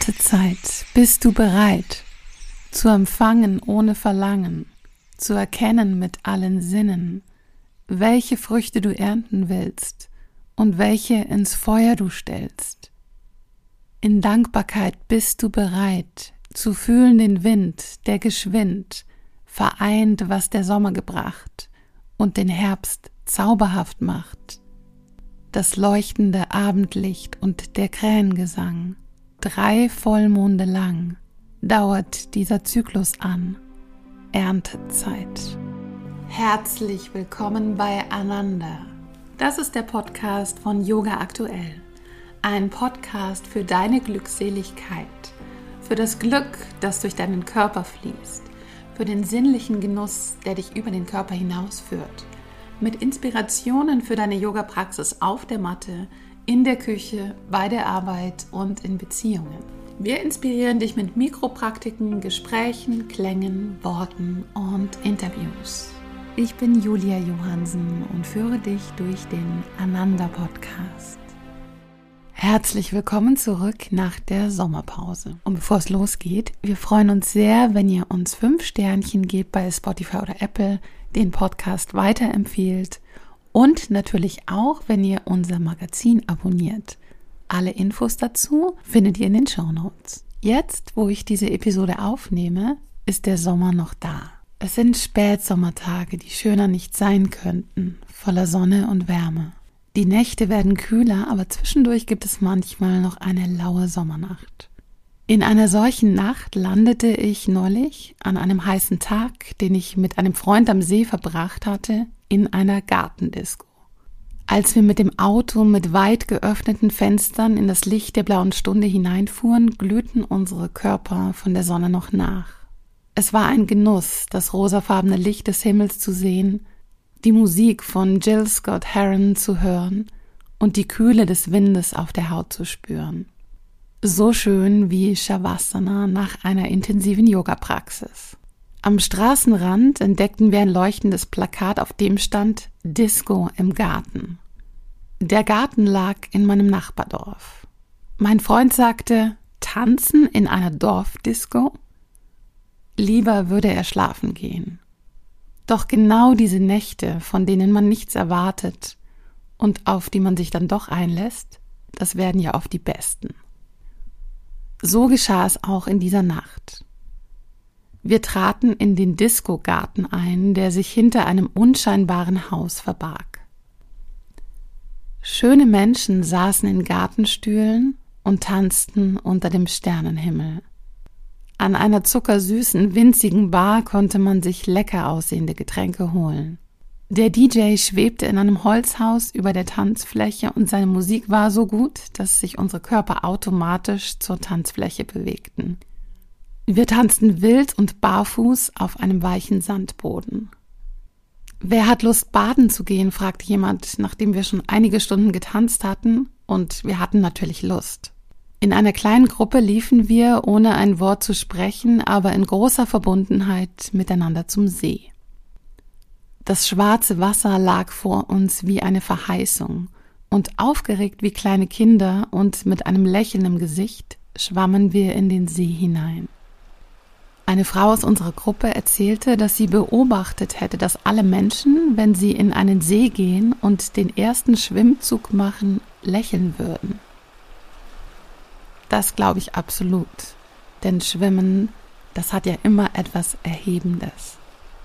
Erntezeit, bist du bereit, zu empfangen ohne Verlangen, zu erkennen mit allen Sinnen, welche Früchte du ernten willst und welche ins Feuer du stellst. In Dankbarkeit bist du bereit, zu fühlen den Wind, der geschwind vereint, was der Sommer gebracht und den Herbst zauberhaft macht. Das leuchtende Abendlicht und der Krähengesang, 3 Vollmonde lang dauert dieser Zyklus an, Erntezeit. Herzlich willkommen bei Ananda. Das ist der Podcast von Yoga Aktuell. Ein Podcast für deine Glückseligkeit, für das Glück, das durch deinen Körper fließt, für den sinnlichen Genuss, der dich über den Körper hinausführt, mit Inspirationen für deine Yoga-Praxis auf der Matte, in der Küche, bei der Arbeit und in Beziehungen. Wir inspirieren dich mit Mikropraktiken, Gesprächen, Klängen, Worten und Interviews. Ich bin Julia Johansen und führe dich durch den Ananda-Podcast. Herzlich willkommen zurück nach der Sommerpause. Und bevor es losgeht, wir freuen uns sehr, wenn ihr uns 5 Sternchen gebt bei Spotify oder Apple, den Podcast weiterempfehlt und natürlich auch, wenn ihr unser Magazin abonniert. Alle Infos dazu findet ihr in den Shownotes. Jetzt, wo ich diese Episode aufnehme, ist der Sommer noch da. Es sind Spätsommertage, die schöner nicht sein könnten, voller Sonne und Wärme. Die Nächte werden kühler, aber zwischendurch gibt es manchmal noch eine laue Sommernacht. In einer solchen Nacht landete ich neulich an einem heißen Tag, den ich mit einem Freund am See verbracht hatte, in einer Gartendisco. Als wir mit dem Auto mit weit geöffneten Fenstern in das Licht der blauen Stunde hineinfuhren, glühten unsere Körper von der Sonne noch nach. Es war ein Genuss, das rosafarbene Licht des Himmels zu sehen, die Musik von Jill Scott Heron zu hören und die Kühle des Windes auf der Haut zu spüren. So schön wie Shavasana nach einer intensiven Yoga-Praxis. Am Straßenrand entdeckten wir ein leuchtendes Plakat, auf dem stand Disco im Garten. Der Garten lag in meinem Nachbardorf. Mein Freund sagte, tanzen in einer Dorfdisco? Lieber würde er schlafen gehen. Doch genau diese Nächte, von denen man nichts erwartet und auf die man sich dann doch einlässt, das werden ja oft die besten. So geschah es auch in dieser Nacht. Wir traten in den Disco-Garten ein, der sich hinter einem unscheinbaren Haus verbarg. Schöne Menschen saßen in Gartenstühlen und tanzten unter dem Sternenhimmel. An einer zuckersüßen, winzigen Bar konnte man sich lecker aussehende Getränke holen. Der DJ schwebte in einem Holzhaus über der Tanzfläche und seine Musik war so gut, dass sich unsere Körper automatisch zur Tanzfläche bewegten. Wir tanzten wild und barfuß auf einem weichen Sandboden. »Wer hat Lust, baden zu gehen?« fragte jemand, nachdem wir schon einige Stunden getanzt hatten, und wir hatten natürlich Lust. In einer kleinen Gruppe liefen wir, ohne ein Wort zu sprechen, aber in großer Verbundenheit miteinander zum See. Das schwarze Wasser lag vor uns wie eine Verheißung, und aufgeregt wie kleine Kinder und mit einem Lächeln im Gesicht schwammen wir in den See hinein. Eine Frau aus unserer Gruppe erzählte, dass sie beobachtet hätte, dass alle Menschen, wenn sie in einen See gehen und den ersten Schwimmzug machen, lächeln würden. Das glaube ich absolut, denn Schwimmen, das hat ja immer etwas Erhebendes.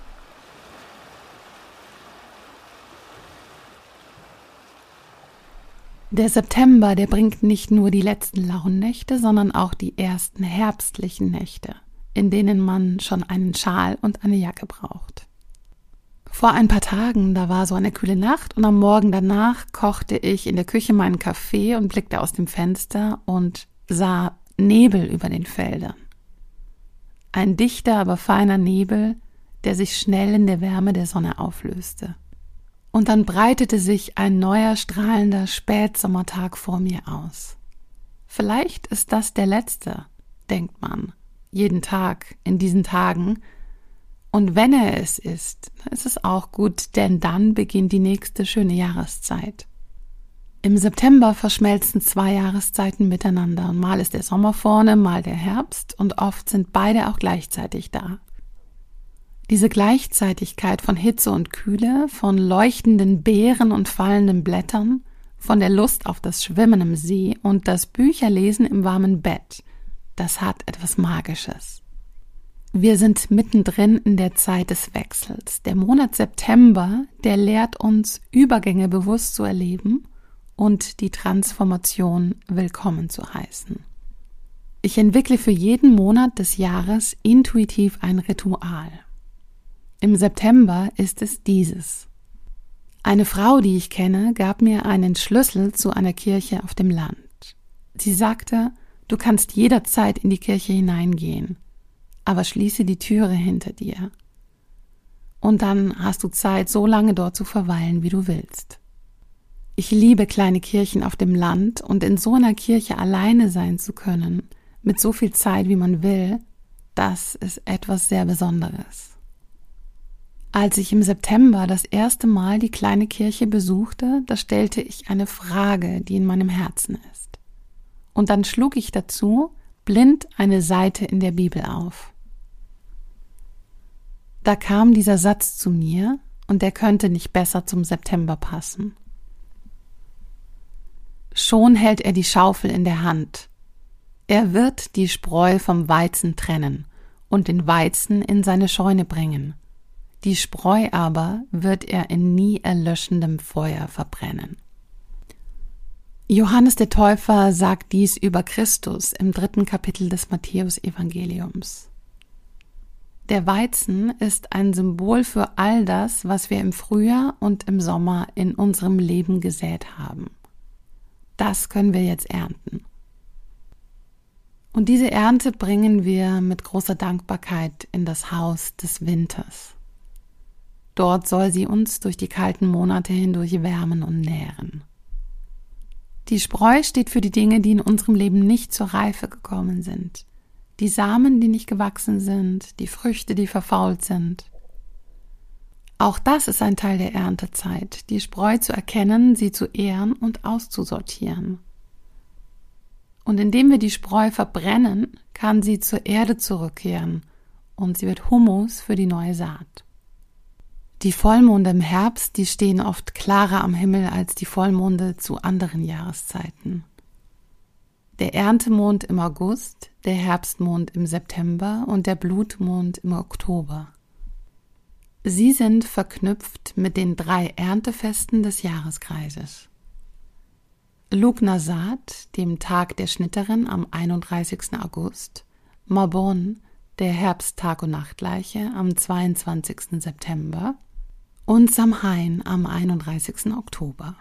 Der September, der bringt nicht nur die letzten lauen Nächte, sondern auch die ersten herbstlichen Nächte, in denen man schon einen Schal und eine Jacke braucht. Vor ein paar Tagen, da war so eine kühle Nacht und am Morgen danach kochte ich in der Küche meinen Kaffee und blickte aus dem Fenster und sah Nebel über den Feldern. Ein dichter, aber feiner Nebel, der sich schnell in der Wärme der Sonne auflöste. Und dann breitete sich ein neuer, strahlender Spätsommertag vor mir aus. Vielleicht ist das der letzte, denkt man, jeden Tag in diesen Tagen. Und wenn er es ist, dann ist es auch gut, denn dann beginnt die nächste schöne Jahreszeit. Im September verschmelzen 2 Jahreszeiten miteinander und mal ist der Sommer vorne, mal der Herbst und oft sind beide auch gleichzeitig da. Diese Gleichzeitigkeit von Hitze und Kühle, von leuchtenden Beeren und fallenden Blättern, von der Lust auf das Schwimmen im See und das Bücherlesen im warmen Bett, das hat etwas Magisches. Wir sind mittendrin in der Zeit des Wechsels. Der Monat September, der lehrt uns, Übergänge bewusst zu erleben und die Transformation willkommen zu heißen. Ich entwickle für jeden Monat des Jahres intuitiv ein Ritual. Im September ist es dieses. Eine Frau, die ich kenne, gab mir einen Schlüssel zu einer Kirche auf dem Land. Sie sagte, du kannst jederzeit in die Kirche hineingehen, aber schließe die Türe hinter dir. Und dann hast du Zeit, so lange dort zu verweilen, wie du willst. Ich liebe kleine Kirchen auf dem Land und in so einer Kirche alleine sein zu können, mit so viel Zeit, wie man will, das ist etwas sehr Besonderes. Als ich im September das erste Mal die kleine Kirche besuchte, da stellte ich eine Frage, die in meinem Herzen ist. Und dann schlug ich dazu blind eine Seite in der Bibel auf. Da kam dieser Satz zu mir und der könnte nicht besser zum September passen. Schon hält er die Schaufel in der Hand. Er wird die Spreu vom Weizen trennen und den Weizen in seine Scheune bringen. Die Spreu aber wird er in nie erlöschendem Feuer verbrennen. Johannes der Täufer sagt dies über Christus im 3. Kapitel des Matthäus-Evangeliums. Der Weizen ist ein Symbol für all das, was wir im Frühjahr und im Sommer in unserem Leben gesät haben. Das können wir jetzt ernten. Und diese Ernte bringen wir mit großer Dankbarkeit in das Haus des Winters. Dort soll sie uns durch die kalten Monate hindurch wärmen und nähren. Die Spreu steht für die Dinge, die in unserem Leben nicht zur Reife gekommen sind. Die Samen, die nicht gewachsen sind, die Früchte, die verfault sind. Auch das ist ein Teil der Erntezeit, die Spreu zu erkennen, sie zu ehren und auszusortieren. Und indem wir die Spreu verbrennen, kann sie zur Erde zurückkehren und sie wird Humus für die neue Saat. Die Vollmonde im Herbst, die stehen oft klarer am Himmel als die Vollmonde zu anderen Jahreszeiten. Der Erntemond im August, der Herbstmond im September und der Blutmond im Oktober. Sie sind verknüpft mit den 3 Erntefesten des Jahreskreises. Lugnasat, dem Tag der Schnitterin am 31. August, Mabon, der Herbsttag- und Nachtleiche am 22. September und Samhain am 31. Oktober.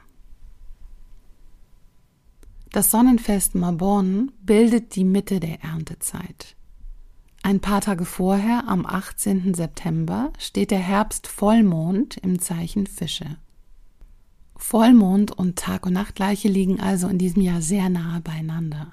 Das Sonnenfest Mabon bildet die Mitte der Erntezeit. Ein paar Tage vorher, am 18. September, steht der Herbstvollmond im Zeichen Fische. Vollmond und Tag- und Nachtleiche liegen also in diesem Jahr sehr nahe beieinander.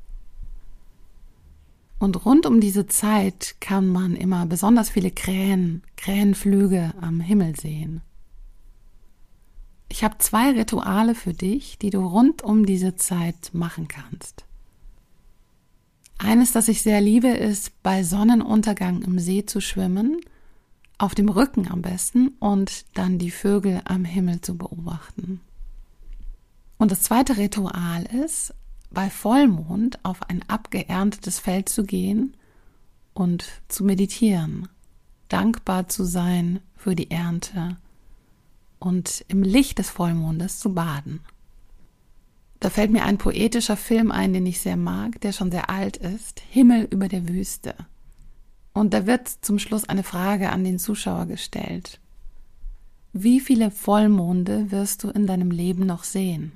Und rund um diese Zeit kann man immer besonders viele Krähenflüge am Himmel sehen. Ich habe 2 Rituale für dich, die du rund um diese Zeit machen kannst. Eines, das ich sehr liebe, ist, bei Sonnenuntergang im See zu schwimmen, auf dem Rücken am besten, und dann die Vögel am Himmel zu beobachten. Und das zweite Ritual ist, bei Vollmond auf ein abgeerntetes Feld zu gehen und zu meditieren, dankbar zu sein für die Ernte und im Licht des Vollmondes zu baden. Da fällt mir ein poetischer Film ein, den ich sehr mag, der schon sehr alt ist, Himmel über der Wüste. Und da wird zum Schluss eine Frage an den Zuschauer gestellt. Wie viele Vollmonde wirst du in deinem Leben noch sehen?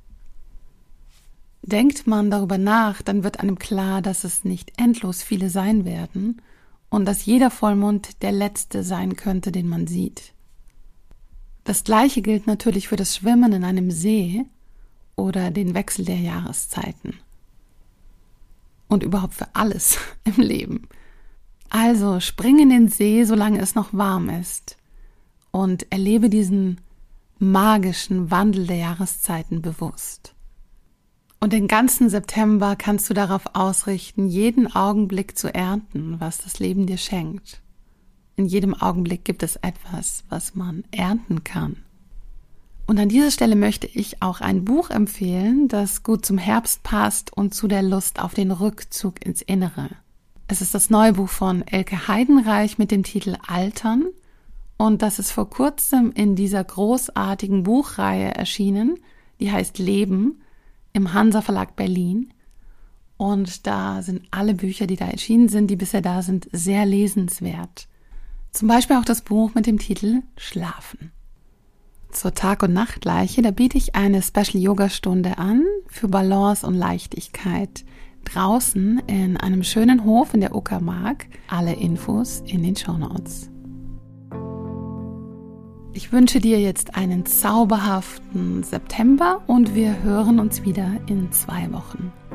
Denkt man darüber nach, dann wird einem klar, dass es nicht endlos viele sein werden und dass jeder Vollmond der letzte sein könnte, den man sieht. Das Gleiche gilt natürlich für das Schwimmen in einem See oder den Wechsel der Jahreszeiten. Und überhaupt für alles im Leben. Also spring in den See, solange es noch warm ist, und erlebe diesen magischen Wandel der Jahreszeiten bewusst. Und den ganzen September kannst du darauf ausrichten, jeden Augenblick zu ernten, was das Leben dir schenkt. In jedem Augenblick gibt es etwas, was man ernten kann. Und an dieser Stelle möchte ich auch ein Buch empfehlen, das gut zum Herbst passt und zu der Lust auf den Rückzug ins Innere. Es ist das neue Buch von Elke Heidenreich mit dem Titel Altern und das ist vor kurzem in dieser großartigen Buchreihe erschienen, die heißt Leben, im Hansa Verlag Berlin. Und da sind alle Bücher, die da erschienen sind, die bisher da sind, sehr lesenswert. Zum Beispiel auch das Buch mit dem Titel Schlafen. Zur Tag- und Nachtleiche, da biete ich eine Special-Yoga-Stunde an für Balance und Leichtigkeit. Draußen in einem schönen Hof in der Uckermark. Alle Infos in den Shownotes. Ich wünsche dir jetzt einen zauberhaften September und wir hören uns wieder in 2 Wochen.